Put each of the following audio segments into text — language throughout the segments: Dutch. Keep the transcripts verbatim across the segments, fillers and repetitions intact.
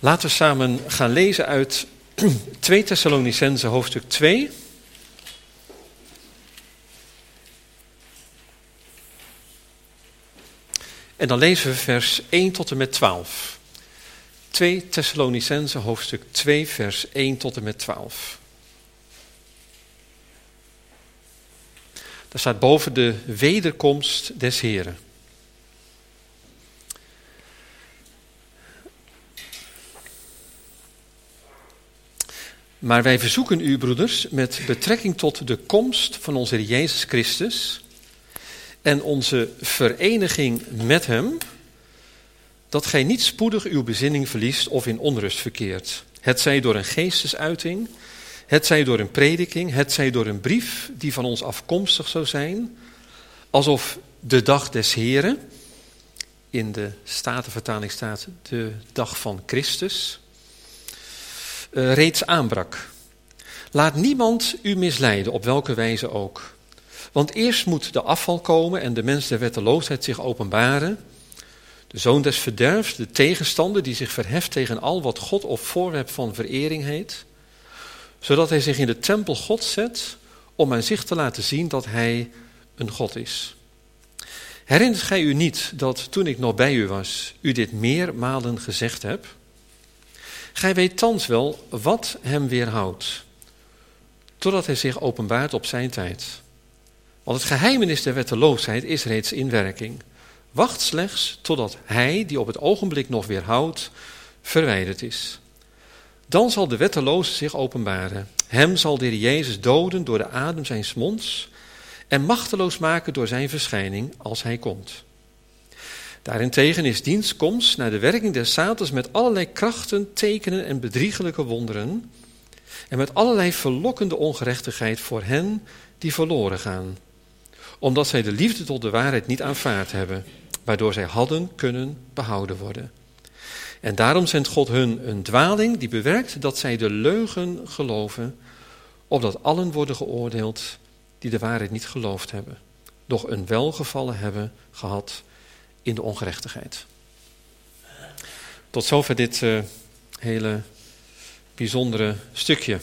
Laten we samen gaan lezen uit twee Thessalonicenzen hoofdstuk twee. En dan lezen we vers één tot en met twaalf. twee Thessalonicenzen hoofdstuk twee vers één tot en met twaalf. Daar staat boven de wederkomst des Heren. Maar wij verzoeken u, broeders, met betrekking tot de komst van onze Heer Jezus Christus en onze vereniging met hem, dat gij niet spoedig uw bezinning verliest of in onrust verkeert. Het zij door een geestesuiting, het zij door een prediking, het zij door een brief die van ons afkomstig zou zijn, alsof de dag des Heren, in de Statenvertaling staat de dag van Christus, Uh, reeds aanbrak. Laat niemand u misleiden, op welke wijze ook. Want eerst moet de afval komen en de mens der wetteloosheid zich openbaren. De zoon des verderfs, de tegenstander die zich verheft tegen al wat God of voorwerp van verering heet. Zodat hij zich in de tempel God zet om aan zich te laten zien dat hij een God is. Herinnert gij u niet dat toen ik nog bij u was, u dit meermalen gezegd heb? Gij weet thans wel wat hem weerhoudt, totdat hij zich openbaart op zijn tijd. Want het geheimenis der wetteloosheid is reeds in werking. Wacht slechts totdat hij, die op het ogenblik nog weerhoudt, verwijderd is. Dan zal de wetteloze zich openbaren. Hem zal de Heer Jezus doden door de adem zijns monds en machteloos maken door zijn verschijning als hij komt. Daarentegen is diens komst naar de werking des Satans met allerlei krachten, tekenen en bedriegelijke wonderen en met allerlei verlokkende ongerechtigheid voor hen die verloren gaan, omdat zij de liefde tot de waarheid niet aanvaard hebben, waardoor zij hadden kunnen behouden worden. En daarom zendt God hun een dwaling die bewerkt dat zij de leugen geloven, opdat allen worden geoordeeld die de waarheid niet geloofd hebben, doch een welgevallen hebben gehad in de ongerechtigheid. Tot zover dit uh, hele bijzondere stukje.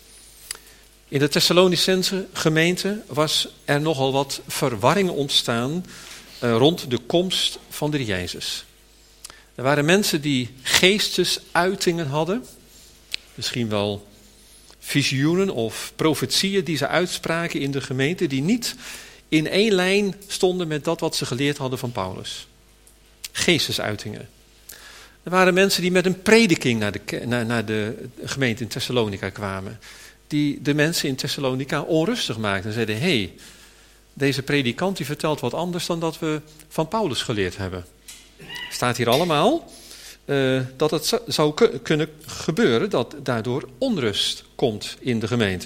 In de Thessalonicense gemeente was er nogal wat verwarring ontstaan uh, rond de komst van de Heer Jezus. Er waren mensen die geestesuitingen hadden, misschien wel visioenen of profetieën die ze uitspraken in de gemeente, die niet in één lijn stonden met dat wat ze geleerd hadden van Paulus. Geestesuitingen. Er waren mensen die met een prediking naar de, naar, naar de gemeente in Thessalonica kwamen. Die de mensen in Thessalonica onrustig maakten. En zeiden, hé, hey, deze predikant die vertelt wat anders dan dat we van Paulus geleerd hebben. Staat hier allemaal uh, dat het zou k- kunnen gebeuren dat daardoor onrust komt in de gemeente.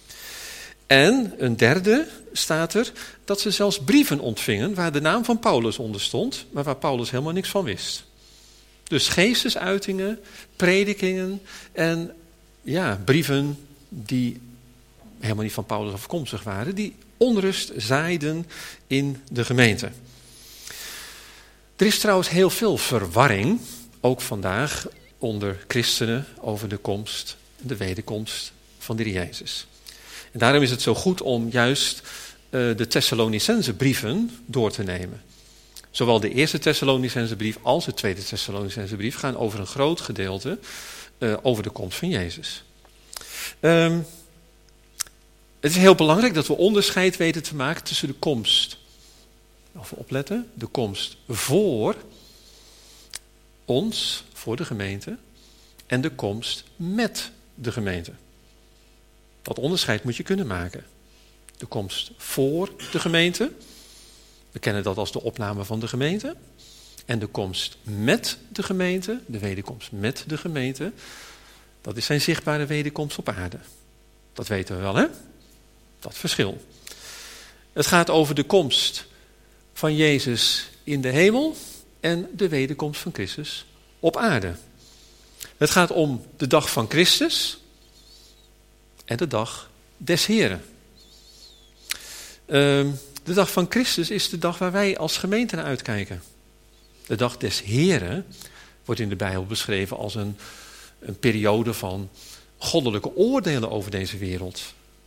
En een derde staat er dat ze zelfs brieven ontvingen waar de naam van Paulus onder stond, maar waar Paulus helemaal niks van wist. Dus geestesuitingen, predikingen en ja, brieven die helemaal niet van Paulus afkomstig waren, die onrust zaaiden in de gemeente. Er is trouwens heel veel verwarring, ook vandaag, onder christenen over de komst, de wederkomst van de Heer Jezus. En daarom is het zo goed om juist uh, de Thessalonicense brieven door te nemen. Zowel de eerste Thessalonicense brief als de tweede Thessalonicense brief gaan over een groot gedeelte uh, over de komst van Jezus. Um, het is heel belangrijk dat we onderscheid weten te maken tussen de komst, even opletten, de komst voor ons, voor de gemeente, en de komst met de gemeente. Dat onderscheid moet je kunnen maken. De komst voor de gemeente, we kennen dat als de opname van de gemeente. En de komst met de gemeente, de wederkomst met de gemeente, dat is zijn zichtbare wederkomst op aarde. Dat weten we wel, hè? Dat verschil. Het gaat over de komst van Jezus in de hemel en de wederkomst van Christus op aarde. Het gaat om de dag van Christus en de dag des Heren. Uh, de dag van Christus is de dag waar wij als gemeente naar uitkijken. De dag des Heren wordt in de Bijbel beschreven als een, een periode van goddelijke oordelen over deze wereld.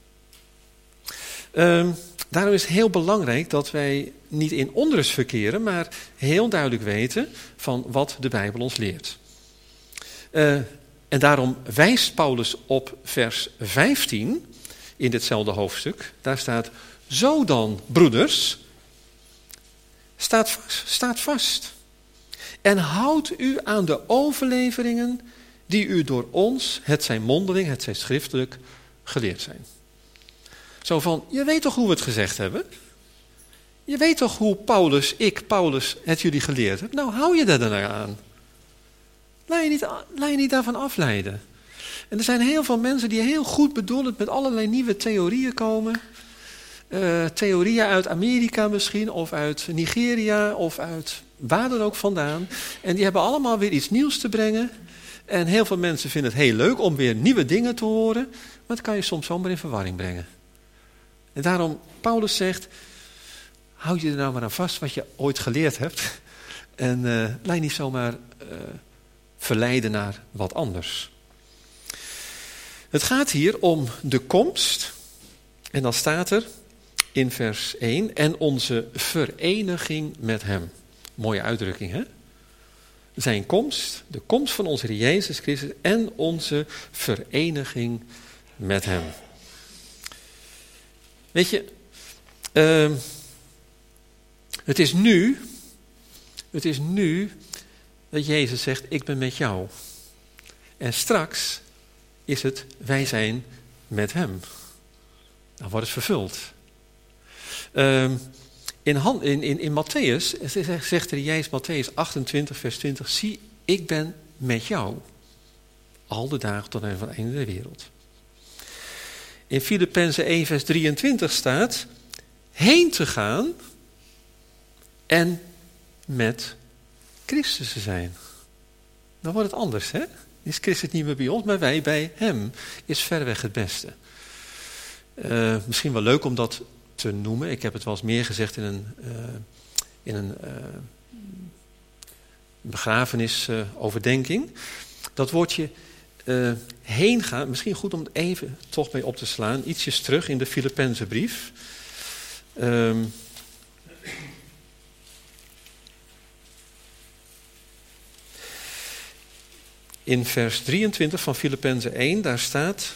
Um, daarom is het heel belangrijk dat wij niet in onrust verkeren, maar heel duidelijk weten van wat de Bijbel ons leert. Uh, en daarom wijst Paulus op vers vijftien in ditzelfde hoofdstuk. Daar staat: zo dan, broeders, staat vast, staat vast. En houd u aan de overleveringen die u door ons, het zij mondeling, het zij schriftelijk, geleerd zijn. Zo van, je weet toch hoe we het gezegd hebben? Je weet toch hoe Paulus, ik, Paulus, het jullie geleerd heb? Nou, hou je daar dan aan. Laat je niet, laat je niet daarvan afleiden. En er zijn heel veel mensen die heel goed bedoelend met allerlei nieuwe theorieën komen. Uh, theorieën uit Amerika misschien, of uit Nigeria, of uit waar dan ook vandaan. En die hebben allemaal weer iets nieuws te brengen. En heel veel mensen vinden het heel leuk om weer nieuwe dingen te horen. Maar dat kan je soms zomaar in verwarring brengen. En daarom, Paulus zegt, houd je er nou maar aan vast wat je ooit geleerd hebt. En uh, laat je niet zomaar uh, verleiden naar wat anders. Het gaat hier om de komst. En dan staat er in vers één, en onze vereniging met hem. Mooie uitdrukking, hè? Zijn komst, de komst van onze Heer Jezus Christus en onze vereniging met hem. Weet je, uh, het is nu, het is nu dat Jezus zegt, ik ben met jou. En straks is het, wij zijn met hem. Dan wordt het vervuld. Uh, in, Han, in, in, in Matthäus zegt de Jezus, Matthäus achtentwintig vers twintig, zie, ik ben met jou. Al de dagen tot aan het einde der wereld. In Filippenzen één vers drieëntwintig staat, heen te gaan en met Christus te zijn. Dan wordt het anders, hè? Is Christus niet meer bij ons, maar wij bij hem. Is verreweg het beste. Uh, misschien wel leuk om dat te noemen. Ik heb het wel eens meer gezegd in een, uh, in een uh, begrafenisoverdenking. Uh, dat woordje uh, heen gaan, misschien goed om het even toch mee op te slaan. Ietsjes terug in de Filippenzenbrief. Um, in vers drieëntwintig van Filippenzen één, daar staat: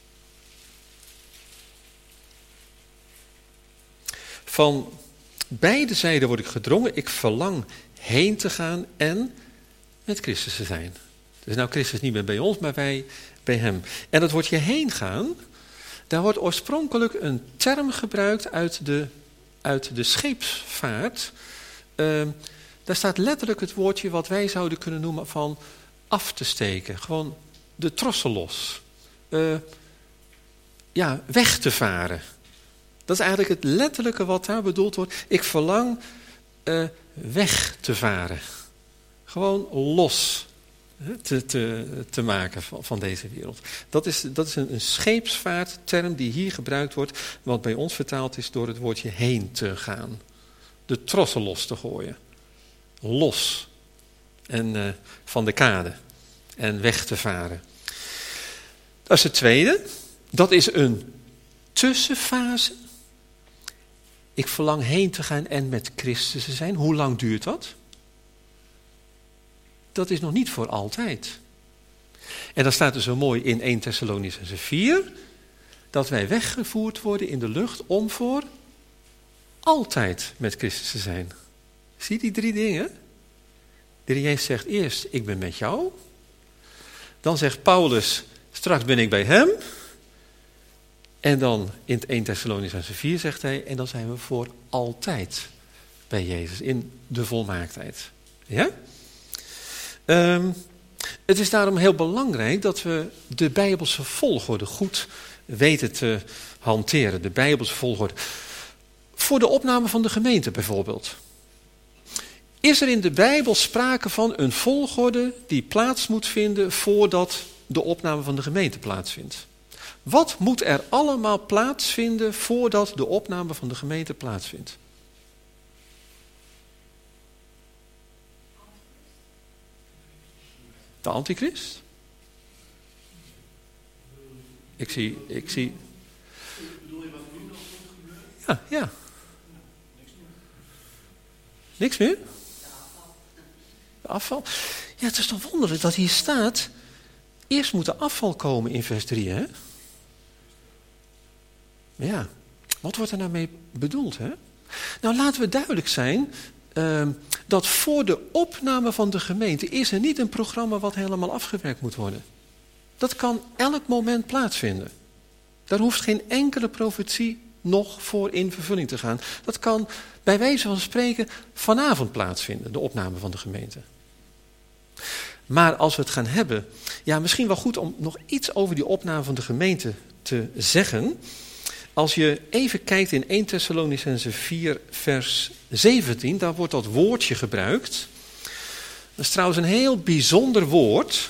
van beide zijden word ik gedrongen, ik verlang heen te gaan en met Christus te zijn. Dus nou Christus niet meer bij ons, maar wij bij hem. En dat woordje heen gaan, daar wordt oorspronkelijk een term gebruikt uit de, uit de scheepsvaart. Uh, daar staat letterlijk het woordje wat wij zouden kunnen noemen van af te steken. Gewoon de trossen los. Uh, ja, weg te varen. Dat is eigenlijk het letterlijke wat daar bedoeld wordt. Ik verlang uh, weg te varen. Gewoon los te, te, te maken van, van deze wereld. Dat is, dat is een, een scheepsvaartterm die hier gebruikt wordt. Wat bij ons vertaald is door het woordje heen te gaan. De trossen los te gooien. Los. En uh, van de kade. En weg te varen. Dat is het tweede. Dat is een tussenfase. Ik verlang heen te gaan en met Christus te zijn. Hoe lang duurt dat? Dat is nog niet voor altijd. En dan staat er zo mooi in eerste Thessalonicenzen vier... dat wij weggevoerd worden in de lucht om voor altijd met Christus te zijn. Zie je die drie dingen? De Heer Jezus zegt eerst, ik ben met jou. Dan zegt Paulus, straks ben ik bij hem. En dan in eerste Thessalonicenzen vier zegt hij, en dan zijn we voor altijd bij Jezus, in de volmaaktheid. Ja? Um, het is daarom heel belangrijk dat we de Bijbelse volgorde goed weten te hanteren. De Bijbelse volgorde. Voor de opname van de gemeente bijvoorbeeld. Is er in de Bijbel sprake van een volgorde die plaats moet vinden voordat de opname van de gemeente plaatsvindt? Wat moet er allemaal plaatsvinden voordat de opname van de gemeente plaatsvindt? De antichrist? Ik zie, ik zie... Bedoel je wat nu nog gebeurt? Ja, ja. Niks meer? Afval. Ja, het is toch wonderlijk dat hier staat... Eerst moet er afval komen in vers drie, hè? Maar ja, wat wordt er nou mee bedoeld, hè? Nou, laten we duidelijk zijn... Uh, dat voor de opname van de gemeente... is er niet een programma wat helemaal afgewerkt moet worden. Dat kan elk moment plaatsvinden. Daar hoeft geen enkele profetie nog voor in vervulling te gaan. Dat kan bij wijze van spreken vanavond plaatsvinden, de opname van de gemeente. Maar als we het gaan hebben, ja, misschien wel goed om nog iets over die opname van de gemeente te zeggen. Als je even kijkt in eerste Thessalonicenzen vier vers zeventien, daar wordt dat woordje gebruikt. Dat is trouwens een heel bijzonder woord.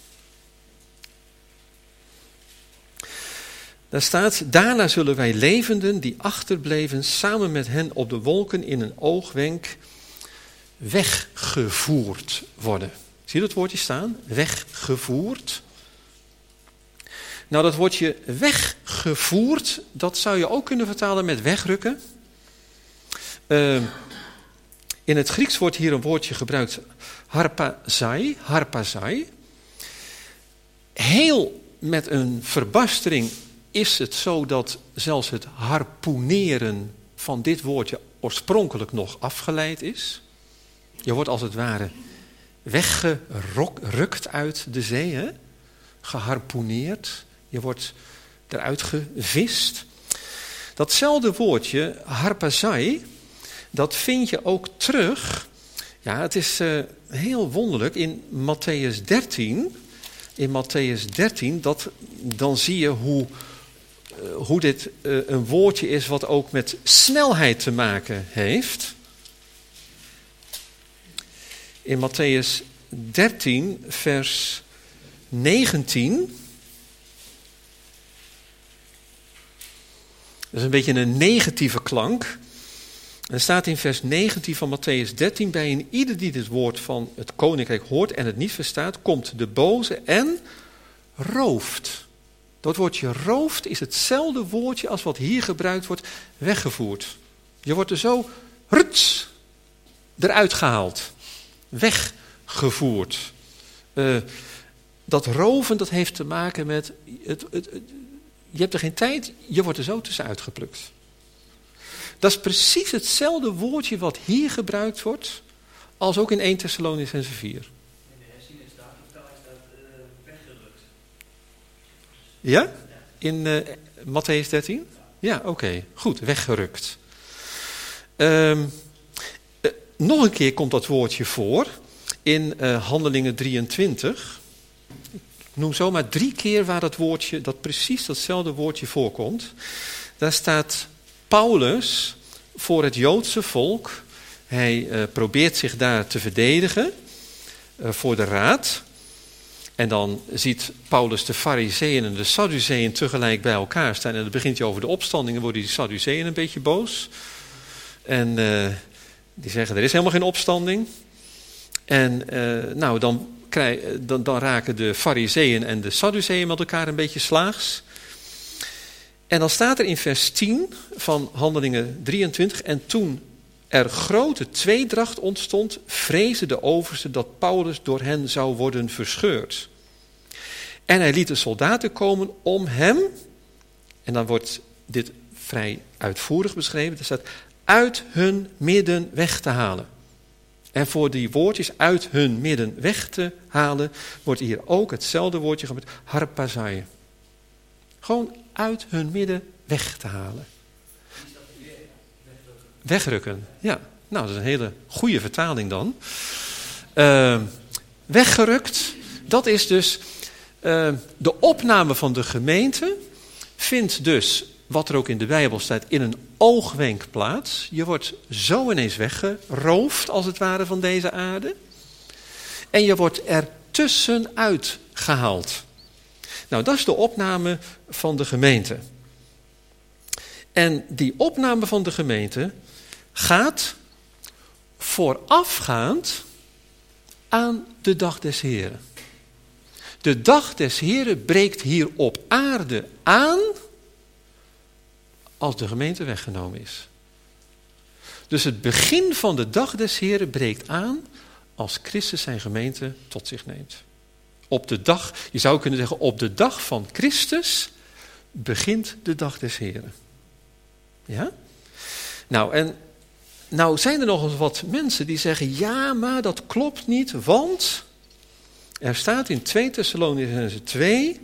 Daar staat, daarna zullen wij levenden die achterbleven samen met hen op de wolken in een oogwenk weggevoerd worden. Zie je dat woordje staan? Weggevoerd. Nou, dat woordje weggevoerd, dat zou je ook kunnen vertalen met wegrukken. Uh, in het Grieks wordt hier een woordje gebruikt, harpazai, harpazai. Heel met een verbastering is het zo dat zelfs het harpoeneren van dit woordje oorspronkelijk nog afgeleid is. Je wordt als het ware weggerukt uit de zee, hè? Geharpoeneerd. Je wordt eruit gevist. Datzelfde woordje, harpazai, dat vind je ook terug. Ja, het is uh, heel wonderlijk in Matthäus dertien. In Matthäus dertien, dat, dan zie je hoe, uh, hoe dit uh, een woordje is wat ook met snelheid te maken heeft. In Matthäus dertien, vers negentien. Dat is een beetje een negatieve klank. Er staat in vers negentien van Matthäus dertien, bij een ieder die dit woord van het koninkrijk hoort en het niet verstaat, komt de boze en rooft. Dat woordje rooft is hetzelfde woordje als wat hier gebruikt wordt, weggevoerd. Je wordt er zo ruts eruit gehaald. Weggevoerd. Uh, dat roven, dat heeft te maken met, het, het, het, je hebt er geen tijd, je wordt er zo tussenuit geplukt. Dat is precies hetzelfde woordje wat hier gebruikt wordt, als ook in eerste Thessalonicenzen vier. In de herziening staat, vertaling staat uh, weggerukt. Ja? In uh, Matthäus dertien? Ja, oké. Okay. Goed, weggerukt. Um, uh, nog een keer komt dat woordje voor in uh, Handelingen drieëntwintig. Ik noem zomaar drie keer waar dat woordje, dat precies datzelfde woordje voorkomt. Daar staat Paulus voor het Joodse volk. Hij uh, probeert zich daar te verdedigen uh, voor de raad. En dan ziet Paulus de Farizeeën en de Sadduceeën tegelijk bij elkaar staan. En dan begint hij over de opstanding en worden die Sadduceeën een beetje boos. En uh, die zeggen, er is helemaal geen opstanding. En uh, nou, dan, krijg, dan, dan raken de Farizeeën en de Sadduceeën met elkaar een beetje slaags. En dan staat er in vers tien van Handelingen drieëntwintig, en toen er grote tweedracht ontstond, vreesde de overste dat Paulus door hen zou worden verscheurd. En hij liet de soldaten komen om hem, en dan wordt dit vrij uitvoerig beschreven, er staat, uit hun midden weg te halen. En voor die woordjes uit hun midden weg te halen, wordt hier ook hetzelfde woordje gebruikt, harpazai. Gewoon uit hun midden weg te halen. Wegrukken, ja. Nou, dat is een hele goede vertaling dan. Uh, weggerukt, dat is dus uh, de opname van de gemeente, vindt dus, wat er ook in de Bijbel staat, in een oogwenk plaats. Je wordt zo ineens weggeroofd, als het ware, van deze aarde. En je wordt er tussenuit gehaald. Nou, dat is de opname van de gemeente. En die opname van de gemeente gaat voorafgaand aan de dag des Heren. De dag des Heren breekt hier op aarde aan als de gemeente weggenomen is. Dus het begin van de dag des Heren breekt aan als Christus zijn gemeente tot zich neemt. Op de dag, je zou kunnen zeggen, op de dag van Christus begint de dag des Heren. Ja? Nou, en nou zijn er nog eens wat mensen die zeggen, ja, maar dat klopt niet, want er staat in twee Thessalonicenzen twee,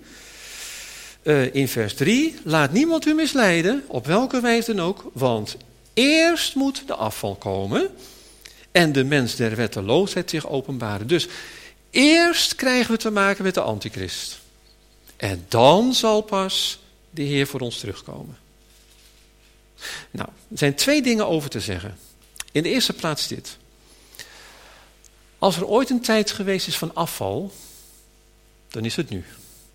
uh, in vers drie, laat niemand u misleiden, op welke wijze dan ook, want eerst moet de afval komen en de mens der wetteloosheid zich openbaren. Dus eerst krijgen we te maken met de antichrist. En dan zal pas de Heer voor ons terugkomen. Nou, er zijn twee dingen over te zeggen. In de eerste plaats dit. Als er ooit een tijd geweest is van afval, dan is het nu.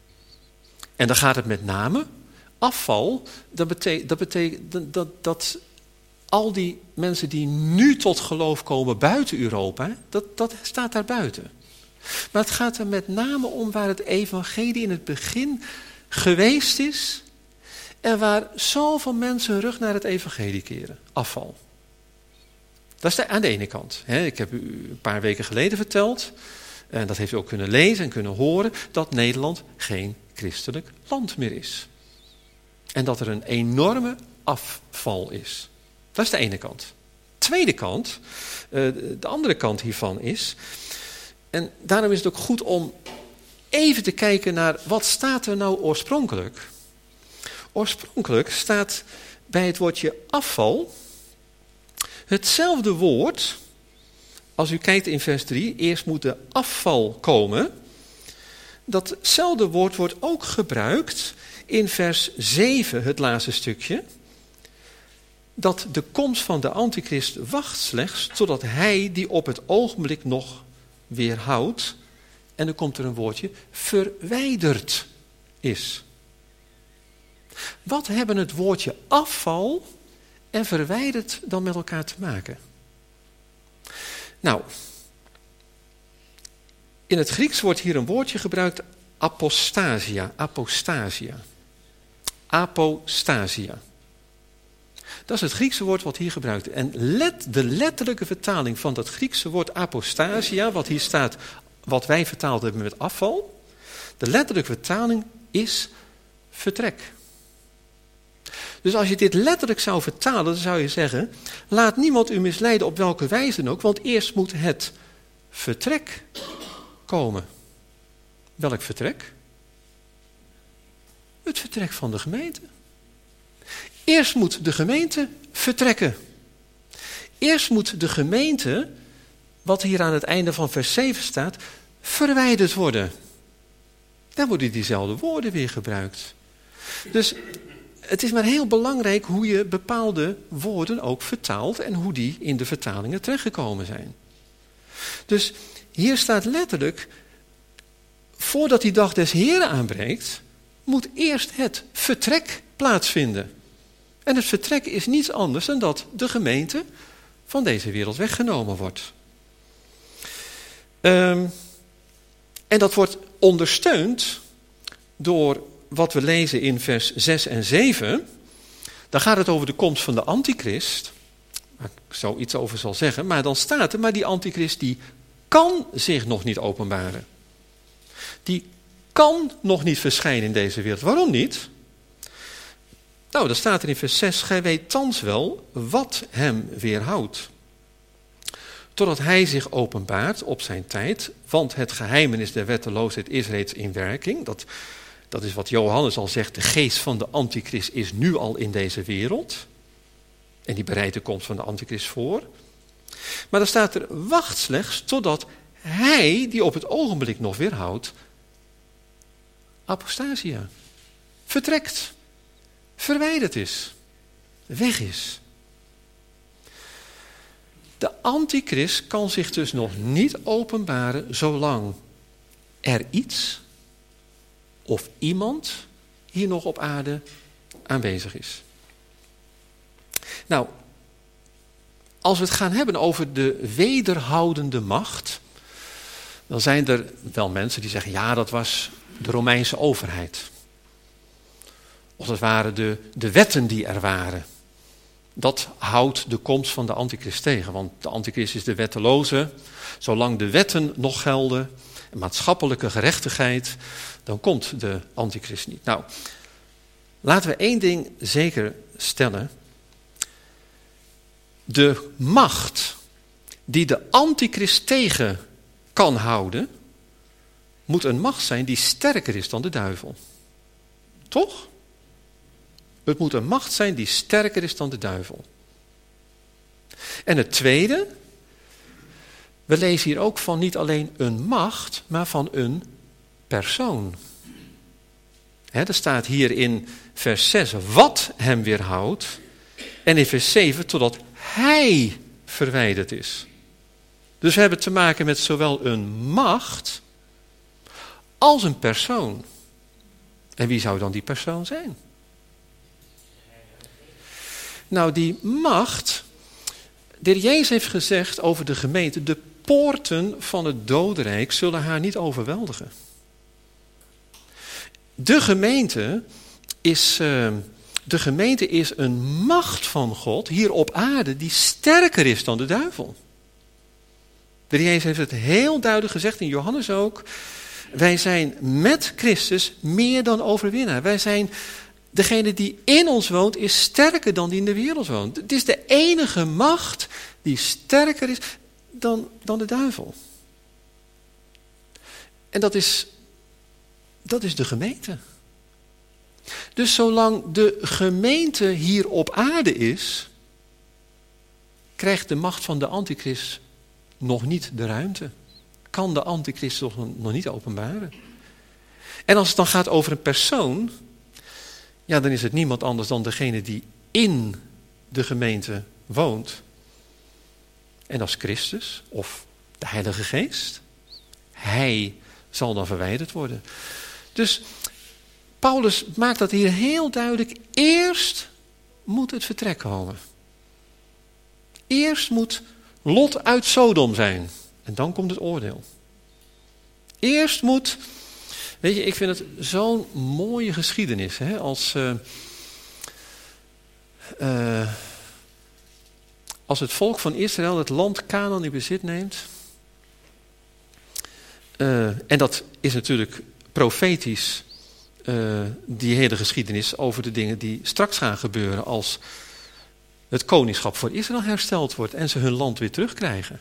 En dan gaat het met name, afval, dat betekent dat, betekent, dat, dat, dat al die mensen die nu tot geloof komen buiten Europa, dat, dat staat daar buiten. Maar het gaat er met name om waar het evangelie in het begin geweest is en waar zoveel mensen hun rug naar het evangelie keren. Afval. Dat is de, aan de ene kant. He, ik heb u een paar weken geleden verteld, en dat heeft u ook kunnen lezen en kunnen horen, dat Nederland geen christelijk land meer is. En dat er een enorme afval is. Dat is de ene kant. Tweede kant, de andere kant hiervan is, en daarom is het ook goed om even te kijken naar wat staat er nou oorspronkelijk. Oorspronkelijk staat bij het woordje afval hetzelfde woord, als u kijkt in vers drie, eerst moet de afval komen. Datzelfde woord wordt ook gebruikt in vers zeven, het laatste stukje. Dat de komst van de antichrist wacht slechts totdat hij die op het ogenblik nog weerhoudt, en dan komt er een woordje, verwijderd is. Wat hebben het woordje afval en verwijderd dan met elkaar te maken? Nou, in het Grieks wordt hier een woordje gebruikt, apostasia, apostasia. Apostasia. Dat is het Griekse woord wat hier gebruikt wordt. En let, de letterlijke vertaling van dat Griekse woord apostasia, wat hier staat, wat wij vertaald hebben met afval, de letterlijke vertaling is vertrek. Dus als je dit letterlijk zou vertalen, dan zou je zeggen, laat niemand u misleiden op welke wijze dan ook, want eerst moet het vertrek komen. Welk vertrek? Het vertrek van de gemeente. Eerst moet de gemeente vertrekken. Eerst moet de gemeente, wat hier aan het einde van vers zeven staat, verwijderd worden. Daar worden diezelfde woorden weer gebruikt. Dus het is maar heel belangrijk hoe je bepaalde woorden ook vertaalt en hoe die in de vertalingen terechtgekomen zijn. Dus hier staat letterlijk, voordat die dag des Heren aanbreekt, moet eerst het vertrek plaatsvinden. En het vertrek is niets anders dan dat de gemeente van deze wereld weggenomen wordt. Um, en dat wordt ondersteund door wat we lezen in vers zes en zeven. Daar gaat het over de komst van de antichrist. Waar ik zo iets over zal zeggen. Maar dan staat er, maar die antichrist die kan zich nog niet openbaren. Die kan nog niet verschijnen in deze wereld. Waarom niet? Nou, dan staat er in vers zes, gij weet thans wel wat hem weerhoudt. Totdat hij zich openbaart op zijn tijd, want het geheimenis der wetteloosheid is reeds in werking. Dat, dat is wat Johannes al zegt, de geest van de antichrist is nu al in deze wereld. En die bereidt de komst van de antichrist voor. Maar dan staat er, wacht slechts totdat hij, die op het ogenblik nog weerhoudt, apostasia, vertrekt, verwijderd is, weg is. De antichrist kan zich dus nog niet openbaren zolang er iets of iemand hier nog op aarde aanwezig is. Nou, als we het gaan hebben over de wederhoudende macht, Dan zijn er wel mensen die zeggen, ja, dat was de Romeinse overheid. Of dat waren de, de wetten die er waren. Dat houdt de komst van de antichrist tegen. Want de antichrist is de wetteloze. Zolang de wetten nog gelden, en maatschappelijke gerechtigheid, dan komt de antichrist niet. Nou, laten we één ding zeker stellen. De macht die de antichrist tegen kan houden, moet een macht zijn die sterker is dan de duivel. Toch? Het moet een macht zijn die sterker is dan de duivel. En het tweede, we lezen hier ook van niet alleen een macht, maar van een persoon. He, er staat hier in vers zes wat hem weerhoudt. En in vers zeven totdat hij verwijderd is. Dus we hebben te maken met zowel een macht als een persoon. En wie zou dan die persoon zijn? Nou, die macht, de Heer Jezus heeft gezegd over de gemeente, de poorten van het dodenrijk zullen haar niet overweldigen. De gemeente is, uh, de gemeente is een macht van God hier op aarde die sterker is dan de duivel. De Heer Jezus heeft het heel duidelijk gezegd, in Johannes ook. Wij zijn met Christus meer dan overwinnaar. Wij zijn, degene die in ons woont, is sterker dan die in de wereld woont. Het is de enige macht die sterker is dan, dan de duivel. En dat is, dat is de gemeente. Dus zolang de gemeente hier op aarde is, krijgt de macht van de antichrist nog niet de ruimte. Kan de antichrist nog, nog niet openbaren. En als het dan gaat over een persoon, ja, dan is het niemand anders dan degene die in de gemeente woont. En als Christus of de Heilige Geest, hij zal dan verwijderd worden. Dus Paulus maakt dat hier heel duidelijk. Eerst moet het vertrek komen. Eerst moet Lot uit Sodom zijn. En dan komt het oordeel. Eerst moet, weet je, ik vind het zo'n mooie geschiedenis. Hè, als, uh, uh, als het volk van Israël het land Kanaan in bezit neemt. Uh, en dat is natuurlijk profetisch, uh, die hele geschiedenis over de dingen die straks gaan gebeuren als het koningschap voor Israël hersteld wordt en ze hun land weer terugkrijgen.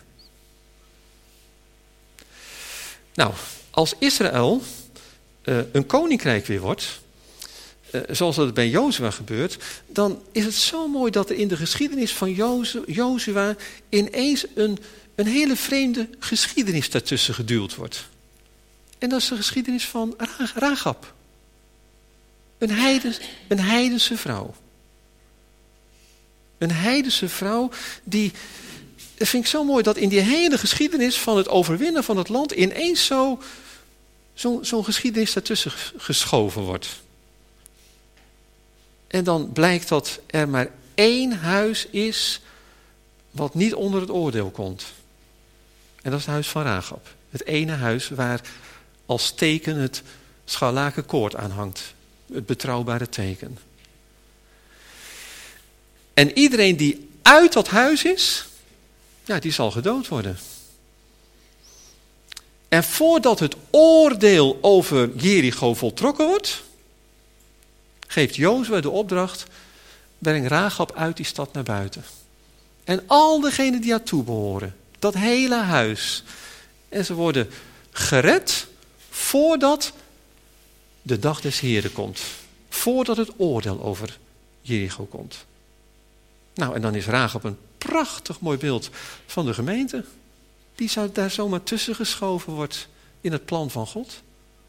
Nou, als Israël uh, een koninkrijk weer wordt, uh, zoals dat bij Jozua gebeurt, dan is het zo mooi dat er in de geschiedenis van Jozua ineens een, een hele vreemde geschiedenis daartussen geduwd wordt. En dat is de geschiedenis van Rahab. Een, heidens, een heidense vrouw. Een heidense vrouw die, dat vind ik zo mooi, dat in die hele geschiedenis van het overwinnen van het land ineens zo, zo, zo'n geschiedenis daartussen geschoven wordt. En dan blijkt dat er maar één huis is wat niet onder het oordeel komt. En dat is het huis van Rahab. Het ene huis waar als teken het scharlakenkoord aan hangt. Het betrouwbare teken. En iedereen die uit dat huis is, ja, die zal gedood worden. En voordat het oordeel over Jericho voltrokken wordt, geeft Jozua de opdracht, breng Rahab uit die stad naar buiten. En al degenen die daartoe behoren, dat hele huis. En ze worden gered voordat de dag des Heren komt. Voordat het oordeel over Jericho komt. Nou, en dan is Rahab een prachtig mooi beeld van de gemeente. Die zou daar zomaar tussen geschoven wordt in het plan van God.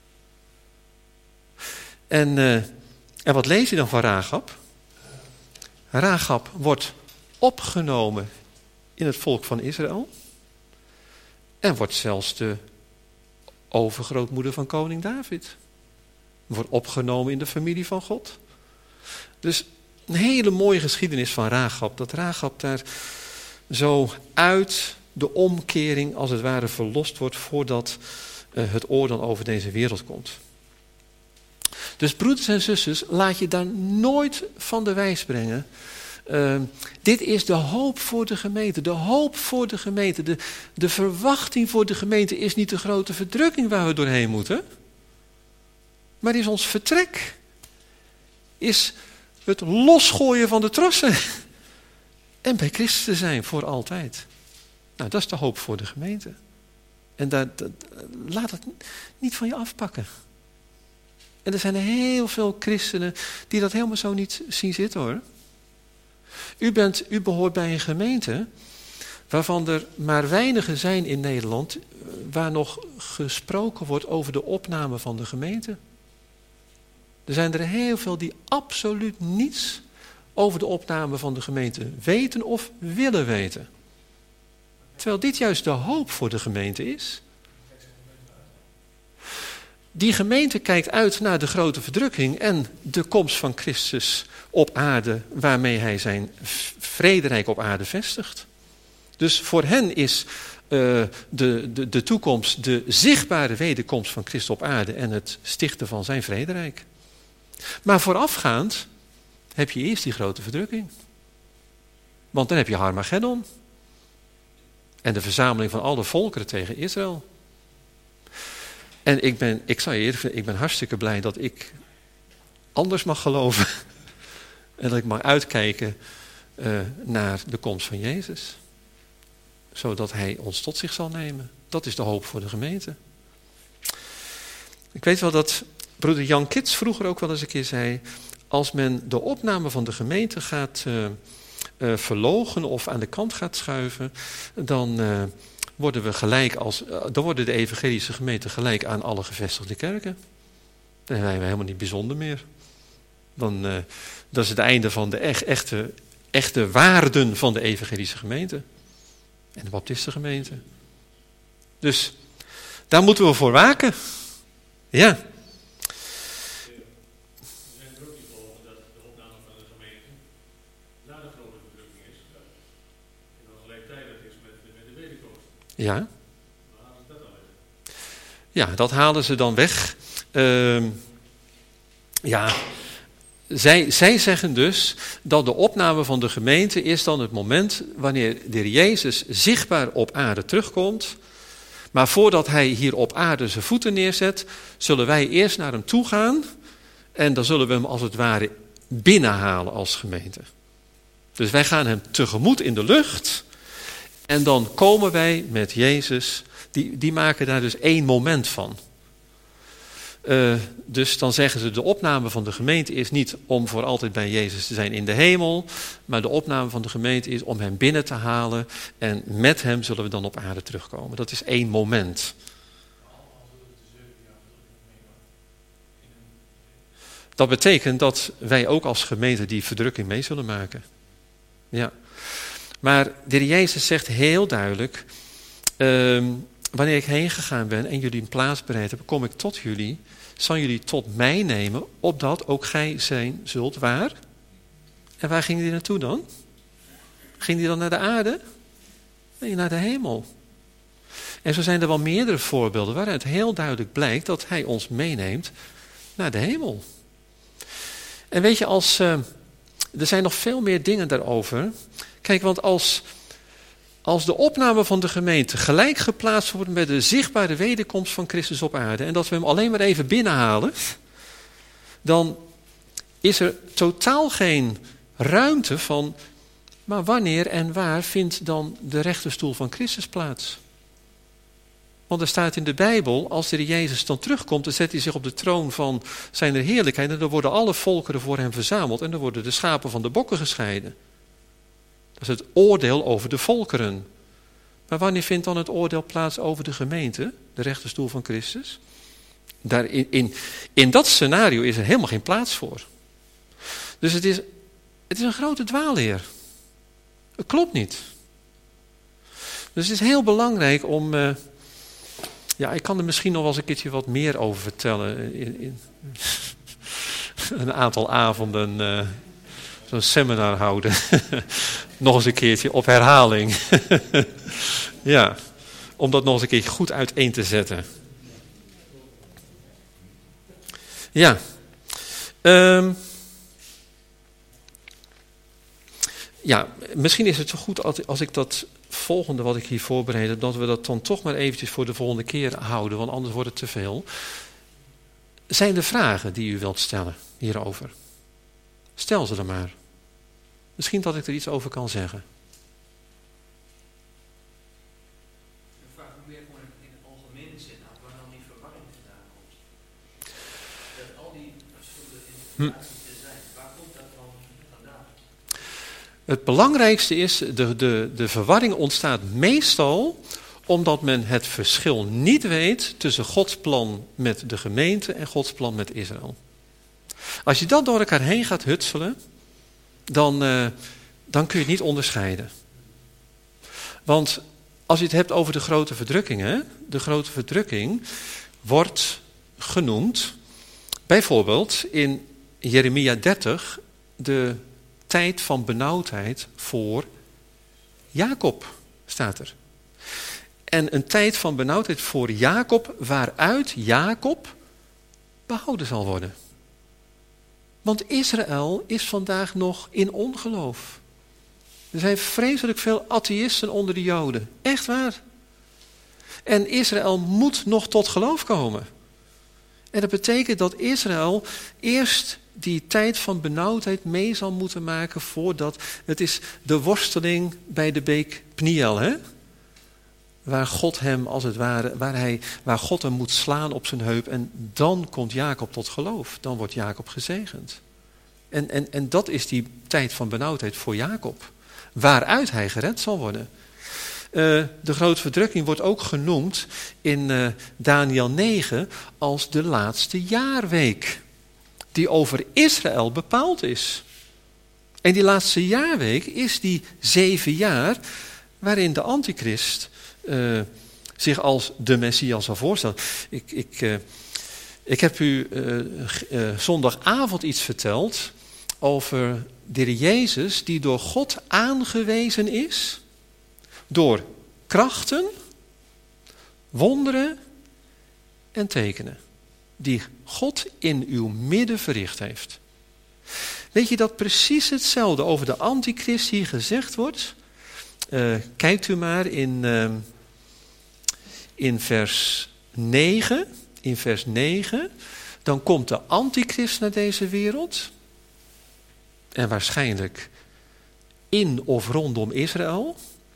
En, uh, en wat lees je dan van Rahab? Rahab wordt opgenomen in het volk van Israël. En wordt zelfs de overgrootmoeder van koning David. Wordt opgenomen in de familie van God. Dus een hele mooie geschiedenis van Rahab. Dat Rahab daar zo uit de omkering als het ware verlost wordt voordat uh, het oordeel over deze wereld komt. Dus broeders en zusters, laat je daar nooit van de wijs brengen. Uh, dit is de hoop voor de gemeente. De hoop voor de gemeente. De, de verwachting voor de gemeente is niet de grote verdrukking waar we doorheen moeten. Maar is ons vertrek. Is het losgooien van de trossen. En bij Christus te zijn voor altijd. Nou, dat is de hoop voor de gemeente. En dat, dat, laat het niet van je afpakken. En er zijn er heel veel christenen die dat helemaal zo niet zien zitten hoor. U, bent, u behoort bij een gemeente waarvan er maar weinigen zijn in Nederland waar nog gesproken wordt over de opname van de gemeente. Er zijn er heel veel die absoluut niets over de opname van de gemeente weten of willen weten. Terwijl dit juist de hoop voor de gemeente is. Die gemeente kijkt uit naar de grote verdrukking en de komst van Christus op aarde, waarmee hij zijn vrederijk op aarde vestigt. Dus voor hen is uh, de, de, de toekomst de zichtbare wederkomst van Christus op aarde en het stichten van zijn vrederijk. Maar voorafgaand heb je eerst die grote verdrukking. Want dan heb je Harmageddon. En de verzameling van alle volkeren tegen Israël. En ik ben, ik zal je eerlijk zeggen, ik ben hartstikke blij dat ik anders mag geloven. En dat ik mag uitkijken uh, naar de komst van Jezus. Zodat hij ons tot zich zal nemen. Dat is de hoop voor de gemeente. Ik weet wel dat broeder Jan Kits vroeger ook wel eens een keer zei, als men de opname van de gemeente gaat uh, uh, verloochenen of aan de kant gaat schuiven, dan uh, worden we gelijk als, uh, dan worden de evangelische gemeenten gelijk aan alle gevestigde kerken. Dan zijn we helemaal niet bijzonder meer. Dan, uh, dat is het einde van de echt, echte, echte waarden van de evangelische gemeente. En de baptistengemeente. Dus daar moeten we voor waken. Ja. Ja. Ja, dat halen ze dan weg. Uh, ja, zij, zij zeggen dus dat de opname van de gemeente is dan het moment wanneer de Heer Jezus zichtbaar op aarde terugkomt. Maar voordat hij hier op aarde zijn voeten neerzet, zullen wij eerst naar hem toe gaan. En dan zullen we hem als het ware binnenhalen als gemeente. Dus wij gaan hem tegemoet in de lucht. En dan komen wij met Jezus, die, die maken daar dus één moment van. Uh, dus dan zeggen ze, de opname van de gemeente is niet om voor altijd bij Jezus te zijn in de hemel. Maar de opname van de gemeente is om hem binnen te halen. En met hem zullen we dan op aarde terugkomen. Dat is één moment. Dat betekent dat wij ook als gemeente die verdrukking mee zullen maken. Ja. Maar de Heer Jezus zegt heel duidelijk, uh, wanneer ik heen gegaan ben en jullie een plaats bereid heb, kom ik tot jullie, zal jullie tot mij nemen, opdat ook gij zijn zult waar. En waar ging die naartoe dan? Ging die dan naar de aarde? Nee, naar de hemel. En zo zijn er wel meerdere voorbeelden waaruit heel duidelijk blijkt dat hij ons meeneemt naar de hemel. En weet je, als, uh, er zijn nog veel meer dingen daarover. Kijk, want als, als de opname van de gemeente gelijk geplaatst wordt met de zichtbare wederkomst van Christus op aarde, en dat we hem alleen maar even binnenhalen, dan is er totaal geen ruimte van, maar wanneer en waar vindt dan de rechterstoel van Christus plaats? Want er staat in de Bijbel, als de Heer Jezus dan terugkomt, dan zet hij zich op de troon van zijn heerlijkheid en dan worden alle volkeren voor hem verzameld en dan worden de schapen van de bokken gescheiden. Dat is het oordeel over de volkeren. Maar wanneer vindt dan het oordeel plaats over de gemeente, de rechterstoel van Christus? Daar in, in, in dat scenario is er helemaal geen plaats voor. Dus het is, het is een grote dwaalleer. Het klopt niet. Dus het is heel belangrijk om... Uh, ja, ik kan er misschien nog wel eens een keertje wat meer over vertellen. In, in een aantal avonden uh, zo'n seminar houden. Nog eens een keertje op herhaling. Ja, om dat nog eens een keer goed uiteen te zetten. Ja. Um, ja, misschien is het zo goed als, als ik dat volgende wat ik hier voorbereid heb, dat we dat dan toch maar eventjes voor de volgende keer houden, want anders wordt het te veel. Zijn er vragen die u wilt stellen hierover? Stel ze dan maar. Misschien dat ik er iets over kan zeggen. Ik vraag me meer gewoon in de algemene zin af, waar dan die verwarring vandaan komt. Dat al die verschillende interpretaties er zijn, waar komt dat dan vandaan? Het belangrijkste is, de, de, de verwarring ontstaat meestal omdat men het verschil niet weet tussen Gods plan met de gemeente en Gods plan met Israël. Als je dat door elkaar heen gaat hutselen, dan, uh, dan kun je het niet onderscheiden. Want als je het hebt over de grote verdrukking, hè, de grote verdrukking wordt genoemd, bijvoorbeeld in Jeremia dertig, de tijd van benauwdheid voor Jacob, staat er. En een tijd van benauwdheid voor Jacob, waaruit Jacob behouden zal worden. Want Israël is vandaag nog in ongeloof. Er zijn vreselijk veel atheïsten onder de Joden. Echt waar. En Israël moet nog tot geloof komen. En dat betekent dat Israël eerst die tijd van benauwdheid mee zal moeten maken voordat... Het is de worsteling bij de beek Pniel, hè? Waar God hem als het ware, waar, hij, waar God hem moet slaan op zijn heup. En dan komt Jacob tot geloof. Dan wordt Jacob gezegend. En, en, en dat is die tijd van benauwdheid voor Jacob. Waaruit hij gered zal worden. Uh, de grote verdrukking wordt ook genoemd in uh, Daniel negen als de laatste jaarweek. Die over Israël bepaald is. En die laatste jaarweek is die zeven jaar waarin de antichrist uh, zich als de Messias zal voorstellen. Ik, ik, uh, ik heb u uh, uh, zondagavond iets verteld over de Heer Jezus die door God aangewezen is. Door krachten, wonderen en tekenen. Die God in uw midden verricht heeft. Weet je dat precies hetzelfde over de antichrist hier gezegd wordt? Uh, kijkt u maar in, uh, in vers negen. In vers negen. Dan komt de antichrist naar deze wereld. En waarschijnlijk in of rondom Israël.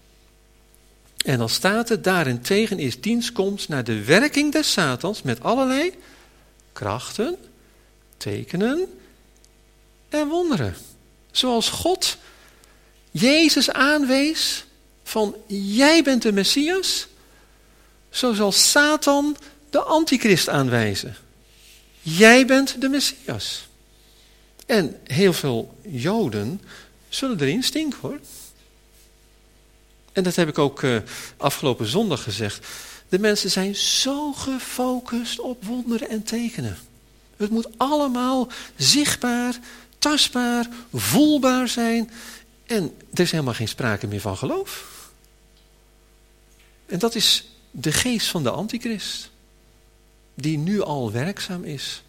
En dan staat het, daarentegen is dienstkomst naar de werking des Satans met allerlei krachten, tekenen en wonderen. Zoals God Jezus aanwees van jij bent de Messias, zo zal Satan de antichrist aanwijzen. Jij bent de Messias. En heel veel Joden zullen erin stinken hoor. En dat heb ik ook uh, afgelopen zondag gezegd. De mensen zijn zo gefocust op wonderen en tekenen. Het moet allemaal zichtbaar, tastbaar, voelbaar zijn. En er is helemaal geen sprake meer van geloof. En dat is de geest van de antichrist. Die nu al werkzaam is.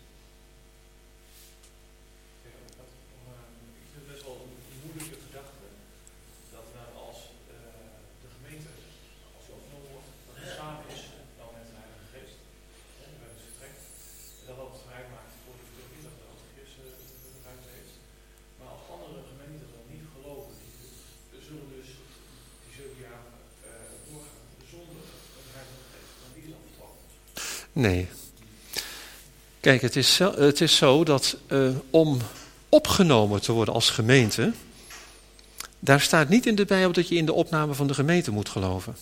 Nee. Kijk, het is zo, het is zo dat uh, om opgenomen te worden als gemeente, daar staat niet in de Bijbel dat je in de opname van de gemeente moet geloven.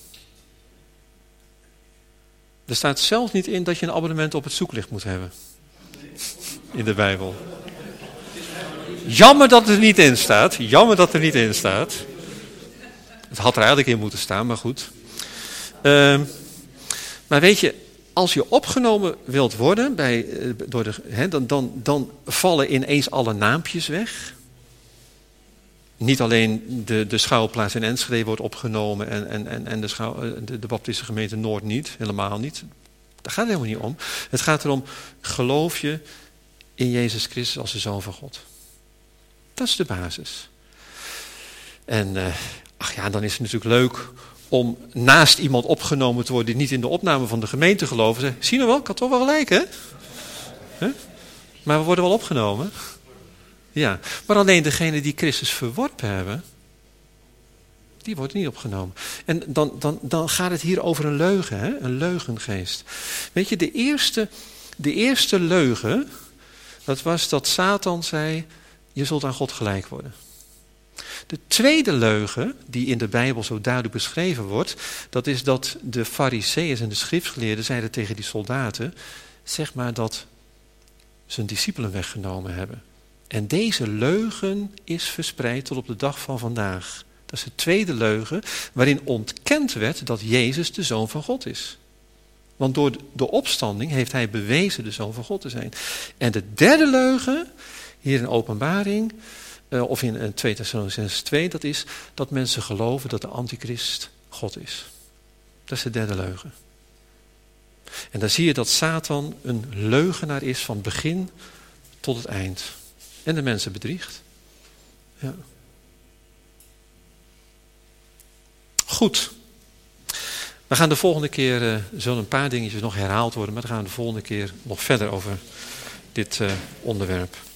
Er staat zelfs niet in dat je een abonnement op het zoeklicht moet hebben. In de Bijbel. Jammer dat het er niet in staat. Jammer dat het er niet in staat. Het had er eigenlijk in moeten staan, maar goed. Uh, maar weet je, als je opgenomen wilt worden, bij, door de, he, dan, dan, dan vallen ineens alle naampjes weg. niet alleen de, de schuilplaats in Enschede wordt opgenomen en, en, en, en de, schouw, de, de baptistische gemeente Noord niet, helemaal niet. Daar gaat het helemaal niet om. Het gaat erom, geloof je in Jezus Christus als de Zoon van God. Dat is de basis. En uh, ach ja, dan is het natuurlijk leuk om naast iemand opgenomen te worden die niet in de opname van de gemeente geloven. Zeg, zie je wel, ik had toch wel gelijk, hè? Huh? Maar we worden wel opgenomen. Ja, maar alleen degenen die Christus verworpen hebben, die worden niet opgenomen. En dan, dan, dan gaat het hier over een leugen, hè? Een leugengeest. Weet je, de eerste, de eerste leugen, dat was dat Satan zei, je zult aan God gelijk worden. De tweede leugen, die in de Bijbel zo duidelijk beschreven wordt, dat is dat de Farizeeërs en de schriftgeleerden zeiden tegen die soldaten, zeg maar dat ze hun discipelen weggenomen hebben. En deze leugen is verspreid tot op de dag van vandaag. Dat is de tweede leugen waarin ontkend werd dat Jezus de Zoon van God is. Want door de opstanding heeft hij bewezen de Zoon van God te zijn. En de derde leugen, hier in Openbaring, uh, of in uh, twee Thessalonicenzen twee, dat is dat mensen geloven dat de antichrist God is. Dat is de derde leugen. En dan zie je dat Satan een leugenaar is van begin tot het eind. En de mensen bedriegt. Ja. Goed. We gaan de volgende keer, uh, zullen een paar dingetjes nog herhaald worden, maar dan gaan we de volgende keer nog verder over dit uh, onderwerp.